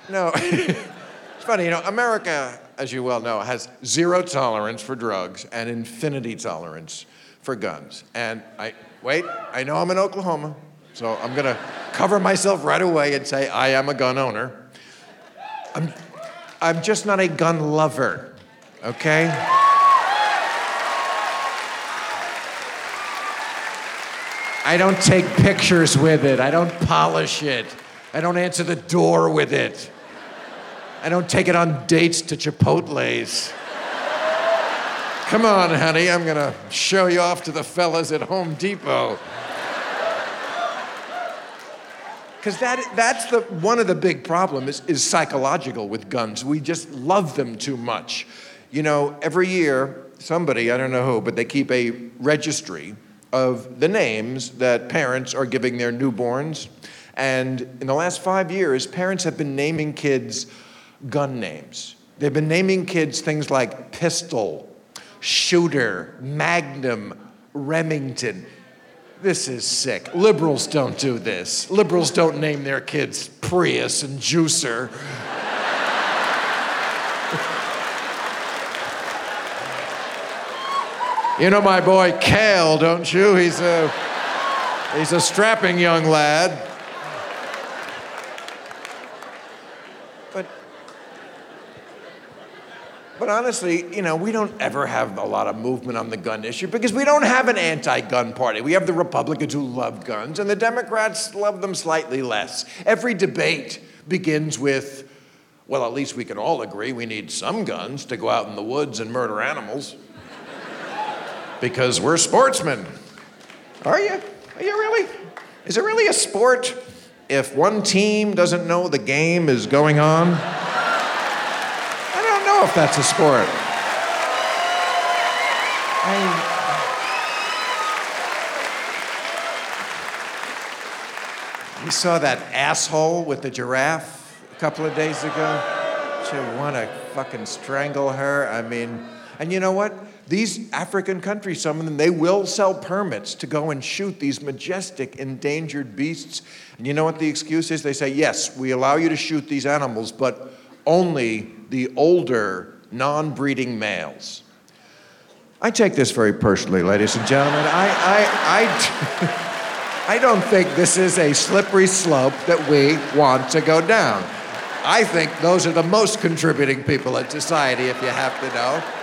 No, it's funny, America, as you well know, has zero tolerance for drugs and infinity tolerance for guns. And I know I'm in Oklahoma, so I'm gonna cover myself right away and say I am a gun owner. I'm just not a gun lover, okay? I don't take pictures with it. I don't polish it. I don't answer the door with it. I don't take it on dates to Chipotle's. Come on, honey, I'm gonna show you off to the fellas at Home Depot. Because that's one of the big problems is psychological with guns. We just love them too much. Every year, somebody, I don't know who, but they keep a registry of the names that parents are giving their newborns. And in the last 5 years, parents have been naming kids gun names. They've been naming kids things like Pistol, Shooter, Magnum, Remington. This is sick. Liberals don't do this. Liberals don't name their kids Prius and Juicer. You know my boy Kale, don't you? He's a strapping young lad. But honestly, we don't ever have a lot of movement on the gun issue because we don't have an anti-gun party. We have the Republicans who love guns, and the Democrats love them slightly less. Every debate begins with, well, at least we can all agree we need some guns to go out in the woods and murder animals. Because we're sportsmen. Are you? Are you really? Is it really a sport if one team doesn't know the game is going on? I don't know if that's a sport. You saw that asshole with the giraffe a couple of days ago? Don't you want to fucking strangle her? And you know what? These African countries, some of them, they will sell permits to go and shoot these majestic endangered beasts. And you know what the excuse is? They say, yes, we allow you to shoot these animals, but only the older, non-breeding males. I take this very personally, ladies and gentlemen. I don't think this is a slippery slope that we want to go down. I think those are the most contributing people in society, if you have to know.